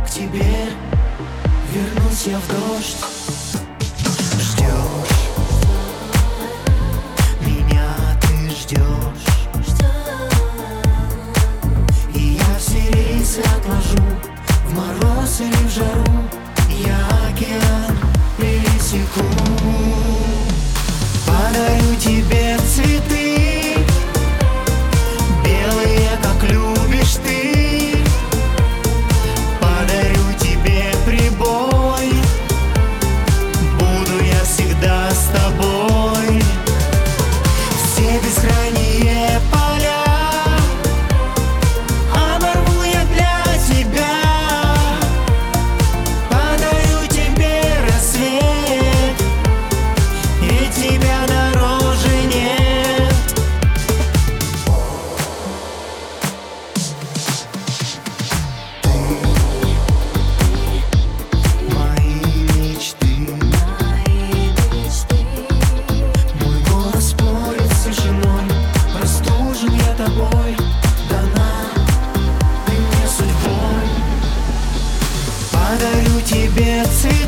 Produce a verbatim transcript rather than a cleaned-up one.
к тебе, вернусь я в дождь. Ждешь меня, ты ждешь, и я все рейсы отложу, в мороз или в жару я океан пересеку. Подарю тебе цветы, белые, как любишь ты. Подарю тебе прибой, буду я всегда с тобой. Все бескрайние поля оборву я для тебя. Подарю тебе рассвет, и тебя дороже нет. Ты мои мечты, мой голос спорит с тишиной, простужен я тобой, дана ты мне судьбой. Подарю тебе цветы,